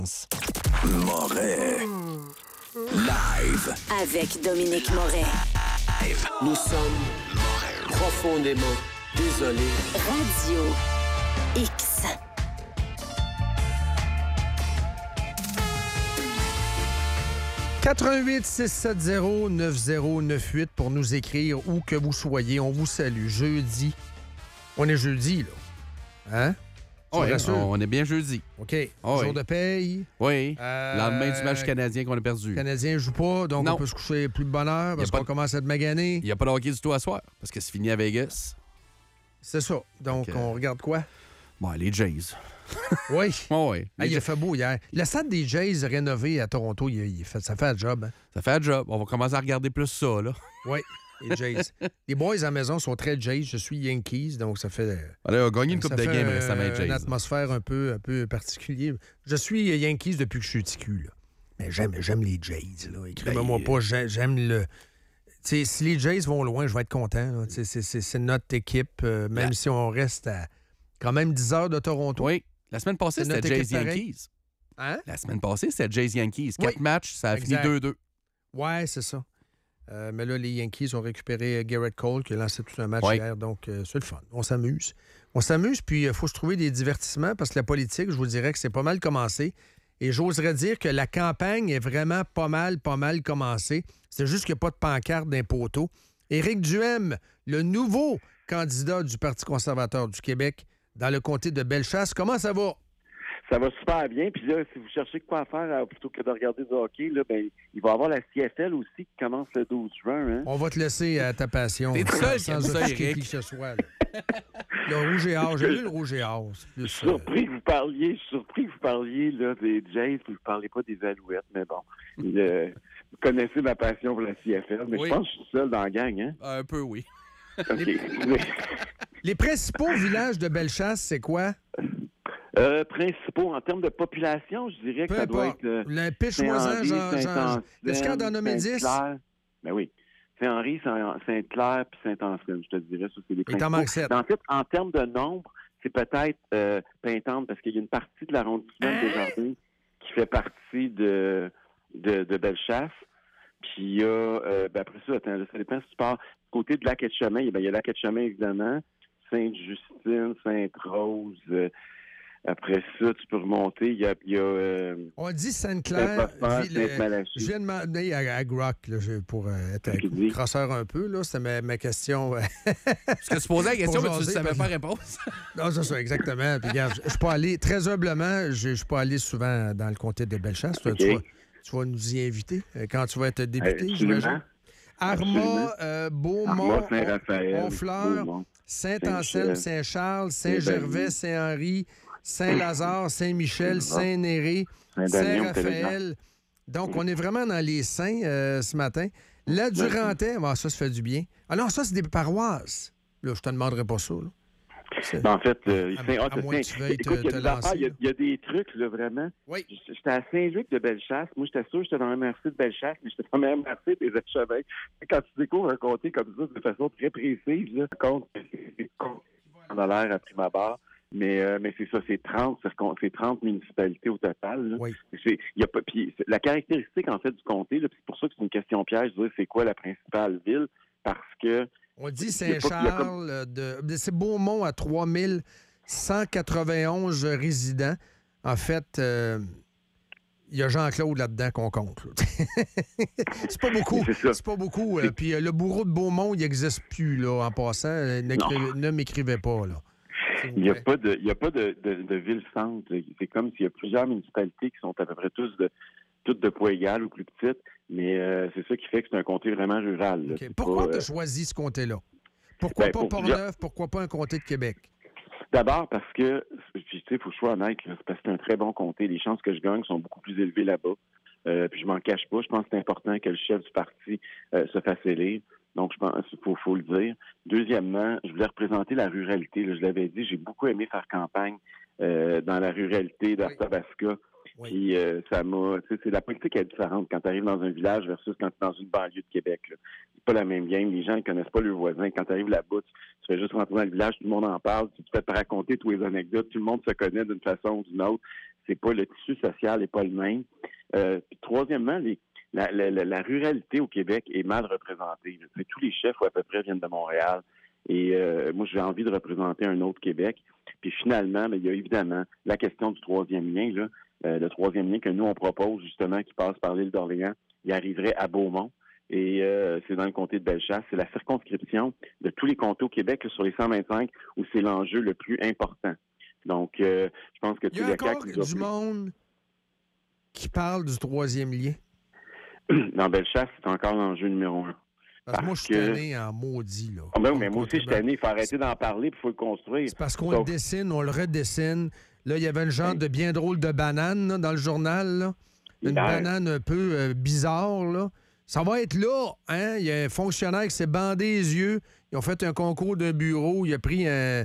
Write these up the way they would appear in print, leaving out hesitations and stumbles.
Moret. Live. Avec Dominique Moret. Nous sommes profondément désolés. Radio X. « 88-670-9098 pour nous écrire où que vous soyez. On vous salue. Jeudi. On est jeudi, là. Hein? Oui, on est bien jeudi. OK. Jour de paye. Oui. Lendemain du match canadien qu'on a perdu. Le Canadien ne joue pas, donc on peut se coucher plus de bonne heure parce qu'on commence à être magané. Il n'y a pas de hockey du tout à soir parce que c'est fini à Vegas. C'est ça. Donc, on regarde quoi? Bon, les Jays. Oui. Oui. Il a fait beau hier. Le stade des Jays rénové à Toronto, ça fait un job. Hein? Ça fait un job. On va commencer à regarder plus ça, là. Oui, les Jays. Les boys à la maison sont très Jays. Je suis Yankees, donc ça fait... On a gagné une coupe de game récemment, Jays. Une atmosphère un peu particulière. Je suis Yankees depuis que je suis ticu, là. Mais j'aime les Jays, là. Écrivez-moi pas, j'aime le... T'sais, si les Jays vont loin, je vais être content. C'est notre équipe, même si on reste à quand même 10 heures de Toronto. Oui. La semaine passée, c'était Jays-Yankees. Hein? La semaine passée, c'était Jays-Yankees. 4 matchs, ça a fini 2-2. Ouais, c'est ça. Mais là, les Yankees ont récupéré Garrett Cole qui a lancé tout un match hier, donc c'est le fun. On s'amuse. Puis il faut se trouver des divertissements parce que la politique, je vous dirais que c'est pas mal commencé. Et j'oserais dire que la campagne est vraiment pas mal commencée. C'est juste qu'il n'y a pas de pancarte d'un poteau. Éric Duhem, le nouveau candidat du Parti conservateur du Québec dans le comté de Bellechasse. Comment ça va? Ça va super bien. Puis là, si vous cherchez quoi faire plutôt que de regarder du hockey, là, ben, il va y avoir la CFL aussi qui commence le 12 juin. Hein? On va te laisser à ta passion. T'es seul qui aime ça, Éric. Qui que ce soit, le rouge et or. J'ai lu le rouge et or. Je suis surpris que vous parliez là, des Jays, puis vous ne parlez pas des Alouettes. Mais bon, vous connaissez ma passion pour la CFL. Mais je pense que je suis seul dans la gang. Hein? Un peu, oui. Okay. Les principaux villages de Bellechasse, c'est quoi? Principaux, en termes de population, je dirais que ça doit être... le Piche-Moisin, est-ce qu'il y en a nommé 10? Ben oui. Saint-Henri, Sainte-Claire puis Saint-Anselme, je te dirais. Ça, c'est les principaux. Il t'en manque 7. En fait, en termes de nombre, c'est peut-être Pintante, parce qu'il y a une partie de l'arrondissement des Jardins qui fait partie de Bellechasse. Puis il y a... après ça, attends, ça dépend si tu pars du côté de Lac-Etchemin. Il y a Lac-Etchemin, évidemment. Sainte-Justine, Sainte-Rose... Après ça, tu peux remonter. Il y a on dit Sainte-Claire. Sainte-Malachie. Je viens de demander à Grock pour être crosseur un peu. Là, c'était ma question. Parce que tu posais la question, mais tu ne savais pas répondre. Non, c'est ça, exactement. Puis, regarde, je suis pas allé, très humblement, je ne suis pas allé souvent dans le comté de Bellechasse. Okay. Tu vas nous y inviter quand tu vas être député, j'imagine. Arma, Beaumont, Honfleur, Saint-Anselme, Saint-Charles, Saint-Gervais, Saint-Henri, Saint-Lazare, Saint-Michel, Saint-Néré, Saint-Raphaël. Donc, on est vraiment dans les saints ce matin. La Durantais, ça se fait du bien. Ah non, ça, c'est des paroisses. Là, je te demanderai pas ça. Là. En fait, il y a des trucs, là, vraiment. Oui. J'étais à Saint-Luc de Bellechasse. Moi, j'étais sûr que j'étais dans la MRC de Bellechasse, mais j'étais dans la MRC des Etchevins. Quand tu découvres un comté comme ça, de façon très précise, là, compte en l'air à prime abord. Mais c'est ça, c'est 30 municipalités au total. Là. Oui. La caractéristique, en fait, du comté, là, c'est pour ça que c'est une question piège, de dire c'est quoi la principale ville, parce que... On dit Saint-Charles, c'est Beaumont à 3191 résidents. En fait, il y a Jean-Claude là-dedans qu'on compte. Là. C'est pas beaucoup. C'est pas beaucoup. Puis le bourreau de Beaumont, il n'existe plus, là, en passant. Ne m'écrivez pas, là. Il n'y a pas de ville-centre. C'est comme s'il y a plusieurs municipalités qui sont à peu près toutes de poids égal ou plus petites, mais c'est ça qui fait que c'est un comté vraiment rural. Okay. Pourquoi tu as choisi ce comté-là? Pourquoi pas Portneuf? Pourquoi pas un comté de Québec? D'abord parce que, puis tu sais, il faut que je sois honnête, là, c'est parce que c'est un très bon comté. Les chances que je gagne sont beaucoup plus élevées là-bas. Puis je m'en cache pas. Je pense que c'est important que le chef du parti se fasse élire. Donc, je pense qu'il faut le dire. Deuxièmement, je voulais représenter la ruralité. Là, je l'avais dit, j'ai beaucoup aimé faire campagne dans la ruralité d'Arthabasca. Oui. Puis ça m'a... Tu sais, c'est la politique est différente quand tu arrives dans un village versus quand tu es dans une banlieue de Québec. Là. C'est pas la même game. Les gens ne connaissent pas leurs voisins. Quand tu arrives là-bas, tu fais juste rentrer dans le village, tout le monde en parle, tu te fais te raconter tous les anecdotes, tout le monde se connaît d'une façon ou d'une autre. c'est pas le tissu social n'est pas le même. Troisièmement, la ruralité au Québec est mal représentée. Tous les chefs, à peu près, viennent de Montréal. Et moi, j'ai envie de représenter un autre Québec. Puis finalement, il y a évidemment la question du troisième lien. Le troisième lien que nous, on propose, justement, qui passe par l'île d'Orléans, il arriverait à Beaumont. Et c'est dans le comté de Bellechasse. C'est la circonscription de tous les comtés au Québec, là, sur les 125, où c'est l'enjeu le plus important. Donc, je pense que tous les cas... Il y a encore du monde qui parle du troisième lien. Dans Bellechasse, c'est encore l'enjeu numéro 1. Parce que moi, je suis tanné en maudit, là. Mais moi aussi, je suis tanné. Il faut arrêter d'en parler, puis il faut le construire. C'est parce qu'on le dessine, on le redessine. Là, il y avait une genre de bien drôle de banane là, dans le journal, là. Une banane un peu bizarre, là. Ça va être là, hein? Il y a un fonctionnaire qui s'est bandé les yeux. Ils ont fait un concours d'un bureau. Il a pris un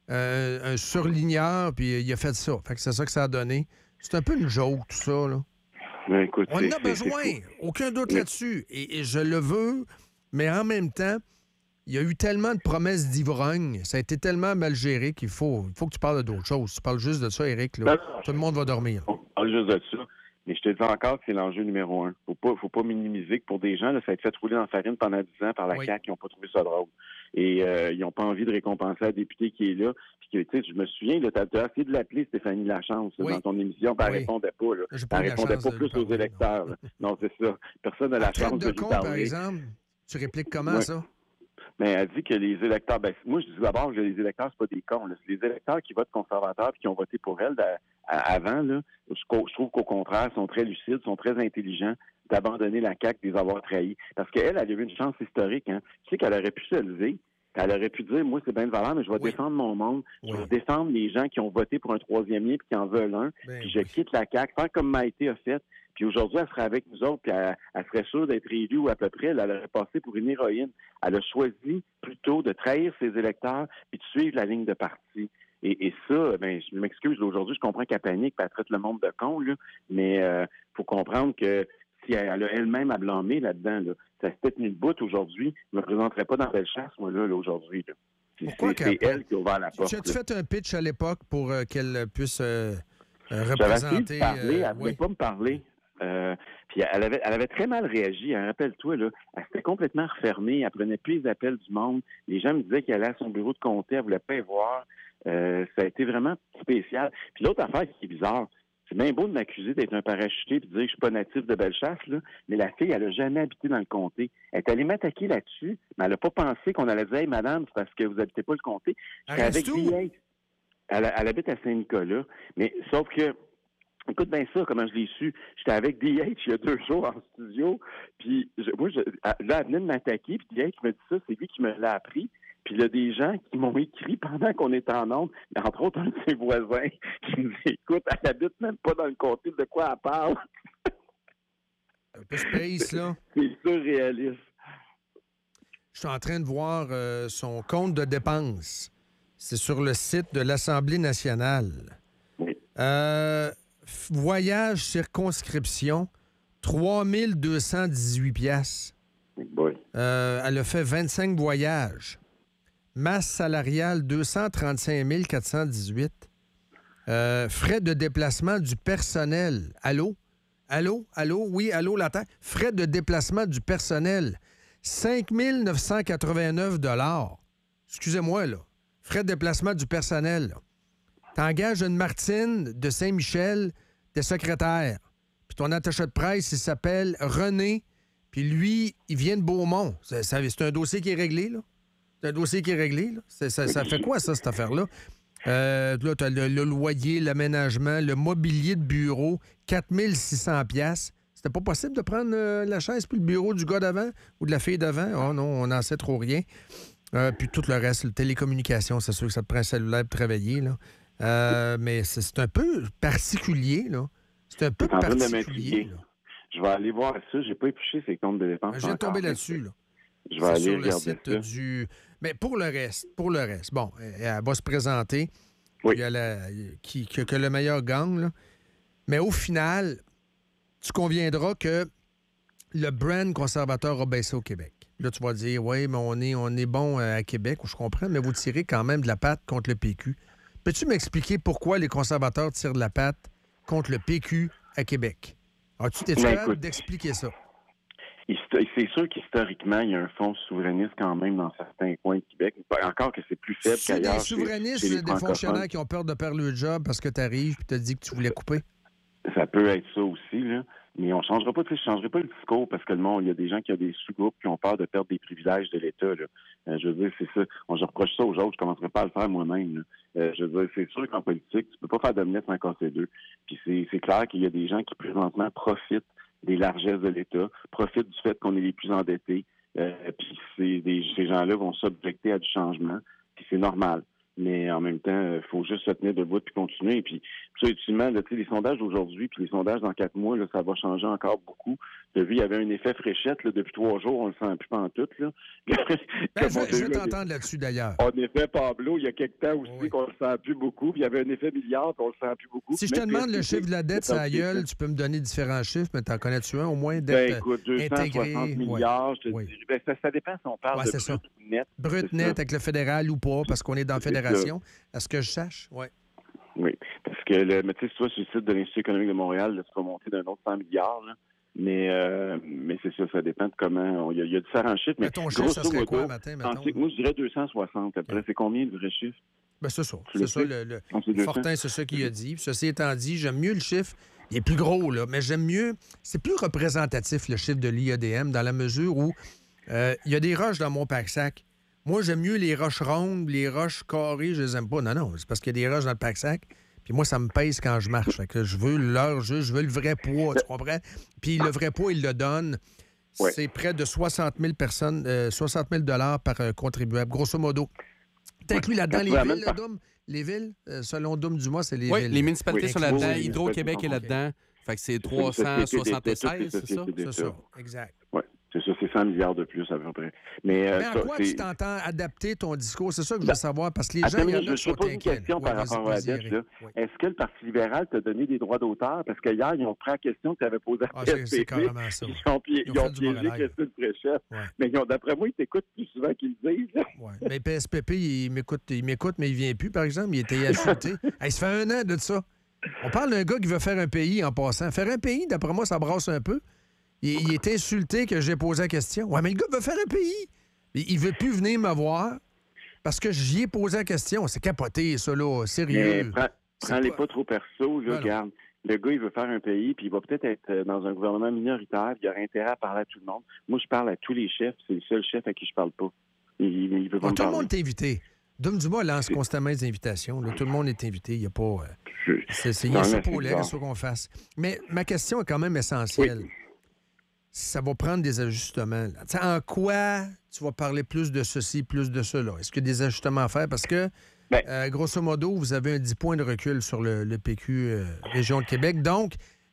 surligneur, puis il a fait ça. Fait que c'est ça que ça a donné. C'est un peu une joke, tout ça, là. Mais écoute, on en a besoin. Aucun doute là-dessus. Et je le veux, mais en même temps, il y a eu tellement de promesses d'ivrogne. Ça a été tellement mal géré qu'il faut que tu parles d'autre chose. Tu parles juste de ça, Éric. Là. Tout le monde va dormir. On parle juste de ça. Mais je te dis encore que c'est l'enjeu numéro 1. Faut pas minimiser que pour des gens, là, ça a été fait rouler dans la farine pendant 10 ans par la CAQ qui n'ont pas trouvé ça drôle. Et ils n'ont pas envie de récompenser la députée qui est là. Puis que, je me souviens, tu as essayé de l'appeler Stéphanie Lachance dans ton émission, puis elle ne répondait pas. Elle ne répondait pas plus aux électeurs. Non, c'est ça. Personne n'a la chance de lui parler. Par exemple, tu répliques comment ça? Mais elle dit que les électeurs... moi, je dis d'abord que les électeurs, c'est pas des cons. C'est les électeurs qui votent conservateurs et qui ont voté pour elle avant. Là, je trouve qu'au contraire, sont très lucides, sont très intelligents d'abandonner la CAQ, de les avoir trahis. Parce qu'elle a eu une chance historique. Hein. Tu sais qu'elle aurait pu se lever. Elle aurait pu dire, moi, c'est bien de valeur, mais je vais défendre mon monde. Je vais défendre les gens qui ont voté pour un troisième lien et qui en veulent un. Puis je quitte la CAQ, faire comme Maïté a fait. Puis aujourd'hui, elle serait avec nous autres, puis elle serait sûre d'être élue ou à peu près. Elle aurait passé pour une héroïne. Elle a choisi plutôt de trahir ses électeurs puis de suivre la ligne de parti. Et ça, je m'excuse, aujourd'hui, je comprends qu'elle panique, puis elle traite le monde de con, là, mais faut comprendre que si elle a elle-même à blâmer là-dedans, là, ça s'était tenu debout aujourd'hui, je ne me présenterais pas dans Bellechasse, moi, là aujourd'hui. Là. C'est elle qui a ouvert la porte. Tu as fait un pitch à l'époque pour qu'elle puisse représenter... J'avais essayé de parler, elle ne voulait pas me parler. Puis elle avait très mal réagi. Rappelle-toi, là, elle s'était complètement refermée. Elle prenait plus les appels du monde. Les gens me disaient qu'elle allait à son bureau de comté. Elle ne voulait pas y voir. Ça a été vraiment spécial. Puis l'autre affaire qui est bizarre, c'est bien beau de m'accuser d'être un parachuté et de dire que je suis pas natif de Bellechasse, là, mais la fille, elle a jamais habité dans le comté. Elle est allée m'attaquer là-dessus, mais elle n'a pas pensé qu'on allait dire « Hey, madame, c'est parce que vous habitez pas le comté. » J'étais avec DH. Elle habite à Saint-Nicolas. Mais sauf que écoute bien ça, comment je l'ai su. J'étais avec DH il y a 2 jours en studio, puis là, elle venait de m'attaquer, puis DH me dit ça, c'est lui qui me l'a appris. Puis il y a des gens qui m'ont écrit pendant qu'on était en ondes, entre autres un de ses voisins, qui me dit « Écoute, elle habite même pas dans le comté, de quoi elle parle? » Un peu space, là. C'est surréaliste. Je suis en train de voir son compte de dépenses. C'est sur le site de l'Assemblée nationale. Oui. Voyage circonscription, 3218 piastres. Oui. Elle a fait 25 voyages. Masse salariale, 235 418. Frais de déplacement du personnel. Allô? Allô? Allô? Oui, allô, la terre? Frais de déplacement du personnel, 5 989 $. Excusez-moi, là. Frais de déplacement du personnel. T'engages une Martine de Saint-Michel, t'es secrétaire. Puis ton attaché de presse, il s'appelle René. Puis lui, il vient de Beaumont. C'est un dossier qui est réglé, là? C'est un dossier qui est réglé, là? Ça fait quoi, ça, cette affaire-là? Là, t'as le loyer, l'aménagement, le mobilier de bureau, 4 600 $. C'était pas possible de prendre la chaise puis le bureau du gars d'avant ou de la fille d'avant? Oh non, on n'en sait trop rien. Puis tout le reste, le télécommunication, c'est sûr que ça te prend un cellulaire pour travailler, là. Mais c'est un peu particulier, là. C'est un peu particulier, là. Je vais aller voir ça. J'ai pas épluché ces comptes de dépenses. Je viens de tomber là-dessus, là. Je vais aller sur regarder le site ça. Mais pour le reste, bon, elle va se présenter. Oui. Que le meilleur gagne, là. Mais au final, tu conviendras que le brand conservateur a baissé au Québec. Là, tu vas dire, oui, mais on est bon à Québec, je comprends, mais vous tirez quand même de la patte contre le PQ. Peux-tu m'expliquer pourquoi les conservateurs tirent de la patte contre le PQ à Québec. Es-tu capable d'expliquer ça? C'est sûr qu'historiquement, il y a un fonds souverainiste quand même dans certains coins de Québec. Encore que c'est plus faible qu'ailleurs. C'est des souverainistes, chez les des fonctionnaires qui ont peur de perdre le job parce que tu arrives et tu as dit que tu voulais couper? Ça peut être ça aussi, là. Mais on ne changera pas, je changerai pas le discours parce que le monde, il y a des gens qui ont des sous-groupes qui ont peur de perdre des privilèges de l'État, là. Je veux dire, c'est ça. Je reproche ça aux autres, je commencerai pas à le faire moi-même, là. Je veux dire, c'est sûr qu'en politique, tu peux pas faire dominer sans casser deux. Puis c'est clair qu'il y a des gens qui présentement profitent des largesses de l'État, profitent du fait qu'on est les plus endettés. Puis ces gens-là vont s'objecter à du changement. Puis c'est normal. Mais en même temps, il faut juste se tenir debout puis continuer. Puis ça, ultimement, là, les sondages d'aujourd'hui puis les sondages dans 4 mois, là, ça va changer encore beaucoup. Tu as vu, il y avait un effet fréchette là, depuis 3 jours, on le sent plus pantoute. Là. Je veux t'entendre là-dessus, d'ailleurs. En effet, Pablo, il y a quelque temps aussi qu'on le sent plus beaucoup. Puis il y avait un effet milliard qu'on le sent plus beaucoup. Si je te demande le chiffre de la dette, ça gueule, tu peux me donner différents chiffres, mais t'en connais-tu un au moins d'être écoute, 260 milliards, je te dirais. Ça dépend si on parle de brut ou net. Brut, net avec le fédéral ou pas, parce qu'on est dans la fédération. À ce que je sache, oui. Oui, parce que, mais tu sais, sur le site de l'Institut économique de Montréal, là, ça va monter d'un autre 100 milliards, là. Mais c'est ça dépend de comment... Il y a différents chiffres, mais ton chiffre, ça serait quoi, matin, moi, je dirais 260. Après, c'est combien le vrai chiffre? Ben, c'est ça. C'est ça, le Fortin, c'est ça qu'il a dit. Puis, ceci étant dit, j'aime mieux le chiffre. Il est plus gros, là, mais j'aime mieux... C'est plus représentatif, le chiffre de l'IADM, dans la mesure où il y a des roches dans mon pack-sac. Moi, j'aime mieux les roches rondes, les roches carrées, je les aime pas. Non, c'est parce qu'il y a des roches dans le pack-sac. Puis moi, ça me pèse quand je marche. Fait que je veux l'heure juste, je veux le vrai poids, tu comprends? Puis le vrai poids, il le donne. Ouais. C'est près de 60 000 par contribuable, grosso modo. T'inclus là-dedans les villes, là, Doom? Les villes, selon Doom Dumas, c'est les villes. Oui, les municipalités sont là-dedans. Hydro-Québec est là-dedans. Fait que c'est 376, c'est ça? C'est ça, exact. Oui. C'est ça, c'est 100 milliards de plus à peu près. Mais à quoi tu t'entends adapter ton discours? C'est ça que je veux savoir, parce que les gens, il y en a qui sont inquiets. Je pose une question par rapport à la dette. Oui. Est-ce que le Parti libéral t'a donné des droits d'auteur? Parce qu'hier, ils ont pris la question que tu avais posée à PSPP. C'est carrément ça. Ils ont piégé Christine Fréchette. Ouais. Mais d'après moi, ils t'écoutent plus souvent qu'ils le disent. Oui. Mais PSPP, il m'écoute, mais il vient plus, par exemple. Il était insulté. Ça fait 1 an de ça. On parle d'un gars qui veut faire un pays en passant. Faire un pays, d'après moi, ça brasse un peu. Il est insulté que j'ai posé la question. Ouais, mais le gars veut faire un pays. Il veut plus venir me voir parce que j'y ai posé la question. C'est capoté, ça, là. Sérieux. Prends-les pas trop perso, là. Regarde. Le gars, il veut faire un pays, puis il va peut-être être dans un gouvernement minoritaire, puis il aura intérêt à parler à tout le monde. Moi, je parle à tous les chefs. C'est le seul chef à qui je parle pas. Il veut pas me tout parler. Le monde est invité. Dom Dumas lance constamment des invitations. Là. Tout le monde est invité. Il n'y a pas... il y a ça pour l'air, c'est ce qu'on fasse. Mais ma question est quand même essentielle. Oui. Ça va prendre des ajustements. En quoi tu vas parler plus de ceci, plus de cela? Est-ce qu'il y a des ajustements à faire? Parce que, grosso modo, vous avez un 10 points de recul sur le PQ Région de Québec. Donc,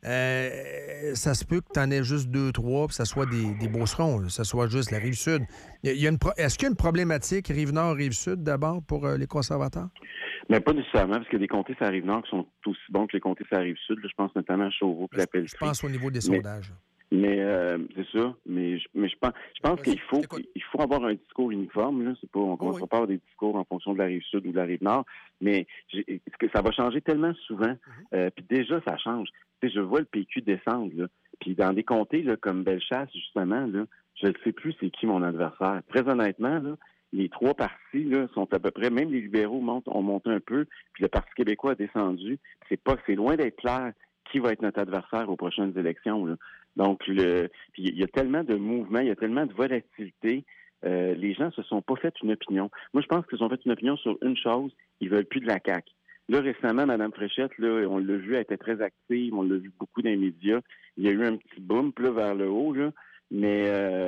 ça se peut que tu en aies juste 2-3 puis ça soit des Beaucerons, que ça soit juste la Rive-Sud. Est-ce qu'il y a une problématique Rive-Nord, Rive-Sud d'abord pour les conservateurs? Mais pas nécessairement, parce qu'il y a des comtés sur la Rive-Nord qui sont aussi bons que les comtés sur la Rive-Sud. Là, je pense notamment à Chauveau et la Pelletrie. Je pense au niveau des sondages. Mais c'est ça. Mais je pense qu'il faut avoir un discours uniforme. Là. C'est pas, on ne commencera pas à avoir des discours en fonction de la Rive-Sud ou de la Rive-Nord. Mais ça va changer tellement souvent. Puis déjà, ça change. Tu sais, je vois le PQ descendre. Là. Puis dans des comtés là, comme Bellechasse, justement, là, je ne sais plus c'est qui mon adversaire. Très honnêtement, là, les 3 partis là, sont à peu près, même les libéraux ont monté un peu, puis le Parti québécois a descendu. C'est loin d'être clair qui va être notre adversaire aux prochaines élections. Là. Donc, il y a tellement de mouvements, il y a tellement de volatilité. Les gens se sont pas fait une opinion. Moi, je pense qu'ils se sont fait une opinion sur une chose, ils veulent plus de la CAQ. Là, récemment, Mme Fréchette, là, on l'a vu, elle était très active, on l'a vu beaucoup dans les médias. Il y a eu un petit boom là, vers le haut, là, mais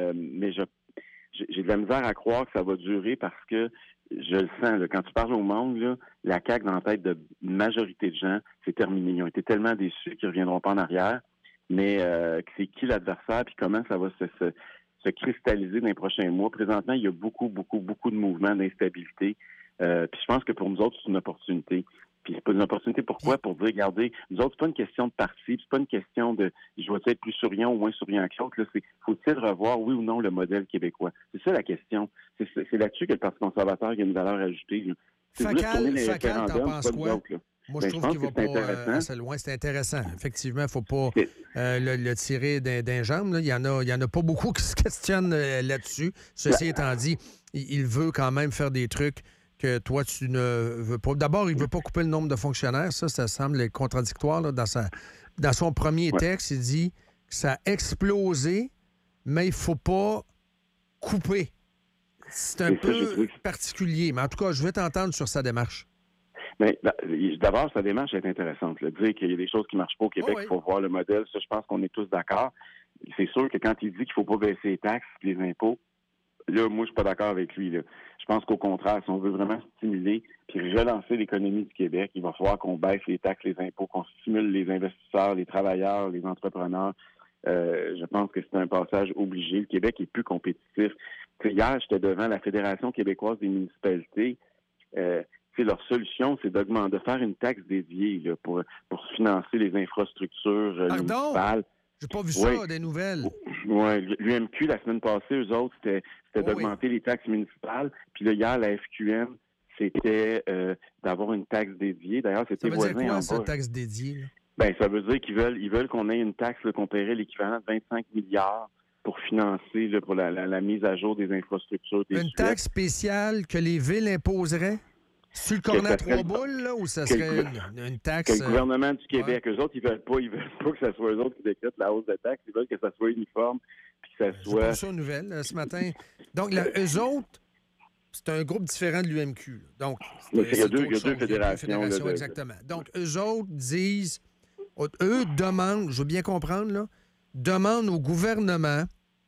j'ai de la misère à croire que ça va durer parce que je le sens, là, quand tu parles au monde, là, la CAQ dans la tête de majorité de gens, c'est terminé. Ils ont été tellement déçus qu'ils ne reviendront pas en arrière. Mais c'est qui l'adversaire puis comment ça va se cristalliser dans les prochains mois. Présentement, il y a beaucoup de mouvements d'instabilité. Puis je pense que pour nous autres, c'est une opportunité. Puis c'est pas une opportunité pourquoi? Pour dire, regardez, nous autres, c'est pas une question de parti, c'est pas une question de je vais être plus souriant ou moins souriant que l'autre. Faut-il revoir, oui ou non, le modèle québécois? C'est ça la question. C'est là-dessus que le Parti conservateur a une valeur ajoutée. Là. Facal, t'en penses quoi? Moi, je trouve qu'il va pas assez loin. C'est intéressant. Effectivement, il ne faut pas le tirer d'un jambe. Là. Il y en a pas beaucoup qui se questionnent là-dessus. Ceci étant dit, il veut quand même faire des trucs que toi, tu ne veux pas. D'abord, il ne veut pas couper le nombre de fonctionnaires. Ça semble être contradictoire. Là, dans son premier texte, il dit que ça a explosé, mais il ne faut pas couper. C'est un peu particulier. Mais en tout cas, je vais t'entendre sur sa démarche. Mais d'abord, sa démarche est intéressante. Là. Dire qu'il y a des choses qui ne marchent pas au Québec, il faut voir le modèle. Ça, je pense qu'on est tous d'accord. C'est sûr que quand il dit qu'il ne faut pas baisser les taxes et les impôts, là, moi, je ne suis pas d'accord avec lui. Là. Je pense qu'au contraire, si on veut vraiment stimuler puis relancer l'économie du Québec, il va falloir qu'on baisse les taxes, les impôts, qu'on stimule les investisseurs, les travailleurs, les entrepreneurs. Je pense que c'est un passage obligé. Le Québec est plus compétitif. Hier, j'étais devant la Fédération québécoise des municipalités. Leur solution, c'est de faire une taxe dédiée là, pour financer les infrastructures municipales. J'ai pas vu ça, des nouvelles. Oui, l'UMQ, la semaine passée, eux autres, c'était d'augmenter les taxes municipales. Puis là, hier, la FQM, c'était d'avoir une taxe dédiée. D'ailleurs, c'était voisin en bas. Ça veut dire quoi, cette taxe dédiée? Bien, ça veut dire qu'ils veulent qu'on ait une taxe là, qu'on paierait l'équivalent de 25 milliards pour financer là, pour la mise à jour des infrastructures. Une taxe spéciale que les villes imposeraient? Sur le cornet à trois boules, là, ou ça serait une taxe? Que le gouvernement du Québec, eux autres, ils veulent pas que ça soit eux autres qui décrètent la hausse de taxes. Ils veulent que ça soit uniforme, puis que ça soit... J'ai pas ça aux nouvelles ce matin. Donc, eux autres, c'est un groupe différent de l'UMQ. Donc, il y a deux fédérations. Exactement. Donc, eux autres disent... Eux demandent, je veux bien comprendre, là, demandent au gouvernement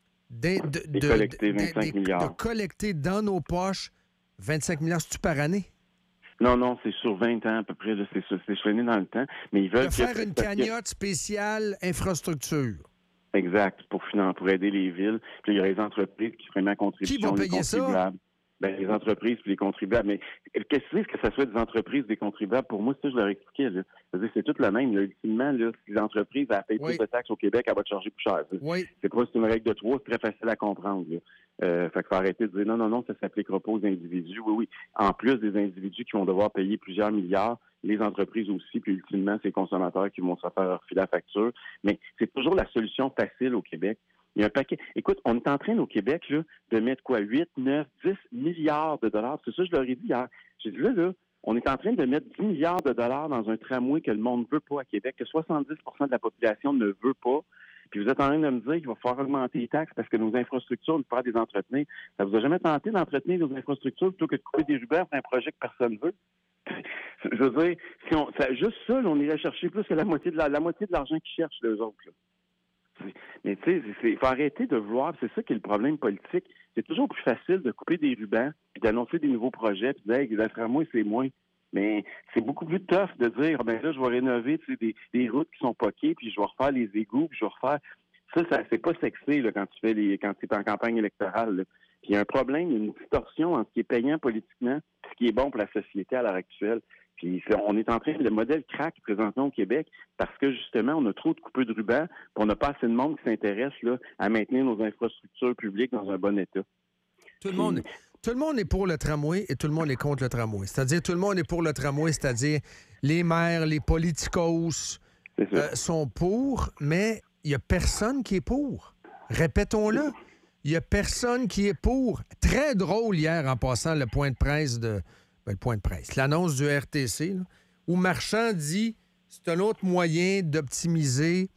de collecter dans nos poches 25 milliards. C'est-tu par année? Non, c'est sur 20 ans à peu près. C'est chevenu dans le temps. Mais ils veulent de faire une cagnotte spéciale infrastructure. Exact, pour aider les villes. Puis il y a les entreprises qui feraient ma contribution. Qui vont payer ça? Ben, les entreprises puis les contribuables. Mais qu'est-ce que ça soit des entreprises, des contribuables? Pour moi, c'est ça, je leur expliquais. Là. C'est tout le même. Là. Ultimement, là, si les entreprises payent plus de taxes au Québec, elles vont te charger plus cher. Oui. C'est une règle de 3, c'est très facile à comprendre. Fait qu'il faut arrêter de dire non, ça ne s'appliquera pas aux individus. Oui. En plus des individus qui vont devoir payer plusieurs milliards, les entreprises aussi, puis ultimement, c'est les consommateurs qui vont se faire leur filet à facture. Mais c'est toujours la solution facile au Québec. Il y a un paquet. Écoute, on est en train au Québec là, de mettre 8, 9, 10 milliards de dollars. C'est ça que je leur ai dit hier. J'ai dit là, on est en train de mettre 10 milliards de dollars dans un tramway que le monde ne veut pas à Québec, que 70 de la population ne veut pas. Puis vous êtes en train de me dire qu'il va falloir augmenter les taxes parce que nos infrastructures, nous faire des entretenir. Ça vous a jamais tenté d'entretenir nos infrastructures plutôt que de couper des rubans pour un projet que personne ne veut? Je veux dire, juste ça, on irait chercher plus que la moitié de l'argent qu'ils cherchent, les autres. Là. Mais tu sais, il faut arrêter de vouloir, c'est ça qui est le problème politique. C'est toujours plus facile de couper des rubans, puis d'annoncer des nouveaux projets, puis de dire, hey, d'après moi, c'est moins. Mais c'est beaucoup plus tough de dire, ben là, je vais rénover des routes qui sont poquées, puis je vais refaire les égouts, puis je vais refaire... Ça c'est pas sexy là, quand tu es en campagne électorale. Là. Puis il y a un problème, il y a une distorsion entre ce qui est payant politiquement et ce qui est bon pour la société à l'heure actuelle. Puis on est en train, le modèle craque présentement au Québec parce que justement, on a trop de coupeurs de ruban, puis on n'a pas assez de monde qui s'intéresse là, à maintenir nos infrastructures publiques dans un bon état. Tout le monde est pour le tramway et tout le monde est contre le tramway. C'est-à-dire, tout le monde est pour le tramway, c'est-à-dire les maires, les politicos sont pour, mais il n'y a personne qui est pour. Répétons-le. Il n'y a personne qui est pour. Très drôle hier en passant le point de presse l'annonce du RTC, là, où Marchand dit c'est un autre moyen d'optimiser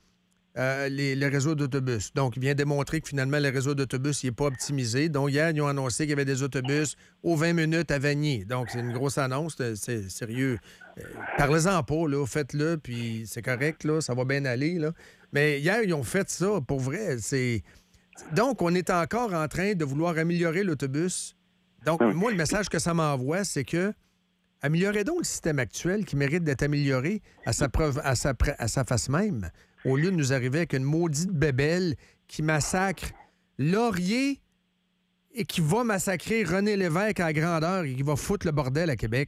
le réseau d'autobus. Donc, il vient démontrer que finalement, le réseau d'autobus n'est pas optimisé. Donc, hier, ils ont annoncé qu'il y avait des autobus aux 20 minutes à Vanier. Donc, c'est une grosse annonce. C'est sérieux. Parlez-en pas, là. Faites-le, puis c'est correct, là. Ça va bien aller, là. Mais hier, ils ont fait ça. Pour vrai, Donc, on est encore en train de vouloir améliorer l'autobus. Donc, moi, le message que ça m'envoie, c'est que améliorez donc le système actuel qui mérite d'être amélioré à sa face même, au lieu de nous arriver avec une maudite bébelle qui massacre Laurier et qui va massacrer René Lévesque à grandeur et qui va foutre le bordel à Québec.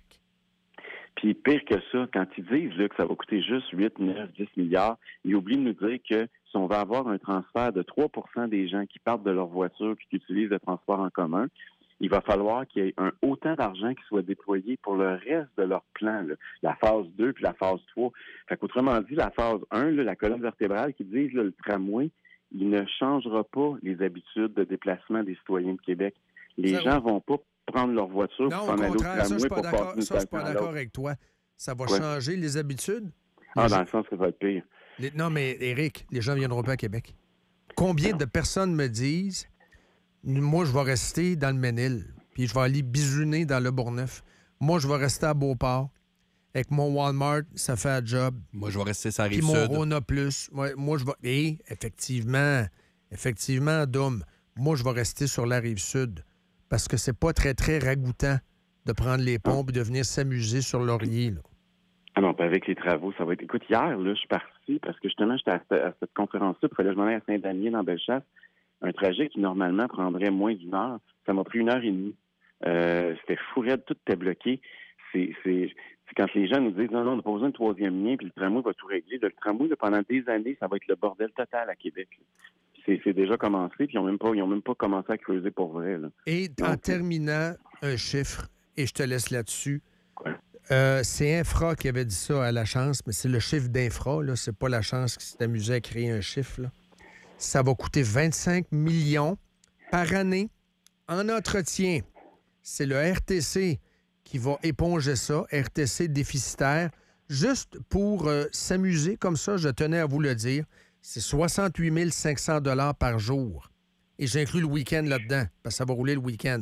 Puis pire que ça, quand ils disent là, que ça va coûter juste 8, 9, 10 milliards, ils oublient de nous dire que si on va avoir un transfert de 3 % des gens qui partent de leur voiture et qui utilisent le transport en commun, il va falloir qu'il y ait autant d'argent qui soit déployé pour le reste de leur plan, là. La phase 2 puis la phase 3. Fait qu'autrement dit, la phase 1, là, la colonne vertébrale qui dit là, le tramway, il ne changera pas les habitudes de déplacement des citoyens de Québec. Les gens vont pas prendre leur voiture pour s'en aller au tramway pour passer une je suis pas d'accord avec toi. Ça va changer les habitudes? Dans le sens que ça va être pire. Non, mais Éric, les gens ne viendront pas à Québec. Combien de personnes me disent « Moi, je vais rester dans le Ménil, puis je vais aller bisouner dans le Bourgneuf. Moi, je vais rester à Beauport. Avec mon Walmart, ça fait un job. Moi, je vais rester sur la Puis Rive-Sud. mon Rona Plus. Moi, je vais... Et effectivement, Dom, moi, je vais rester sur la Rive-Sud parce que c'est pas très, très ragoûtant de prendre les pompes et de venir s'amuser sur Laurier, là. Ah non, puis avec les travaux, ça va être... Écoute, hier, là, je suis parti parce que justement, j'étais à cette conférence-là, puis il fallait que je m'en aille à Saint-Damien, dans Bellechasse. Un trajet qui, normalement, prendrait moins d'une heure. Ça m'a pris 1h30. C'était fou raide, tout était bloqué. C'est quand les gens nous disent non, on n'a pas besoin de troisième lien, puis le tramway va tout régler. Le tramway, là, pendant des années, ça va être le bordel total à Québec. C'est déjà commencé, puis ils n'ont même pas commencé à creuser pour vrai. Là. Et en terminant, un chiffre, et je te laisse là-dessus. C'est Infra qui avait dit ça à La Chance, mais c'est le chiffre d'Infra, là. C'est pas La Chance qui s'est amusé à créer un chiffre, là. Ça va coûter 25 millions par année en entretien. C'est le RTC qui va éponger ça, RTC déficitaire, juste pour s'amuser comme ça, je tenais à vous le dire. C'est 68 500 $ par jour. Et j'inclus le week-end là-dedans, parce que ça va rouler le week-end.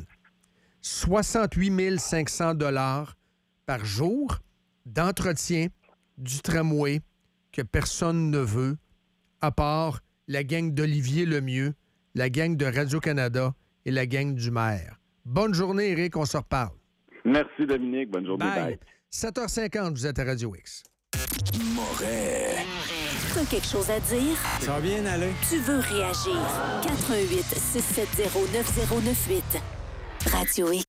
68 500 $ par jour d'entretien du tramway que personne ne veut, à part la gang d'Olivier Lemieux, la gang de Radio-Canada et la gang du maire. Bonne journée, Éric, on se reparle. Merci, Dominique. Bonne journée. Bye. 7h50, vous êtes à Radio X. Moret. T'as quelque chose à dire? Ça va bien aller? Tu veux réagir? 88 670 9098. Radio X.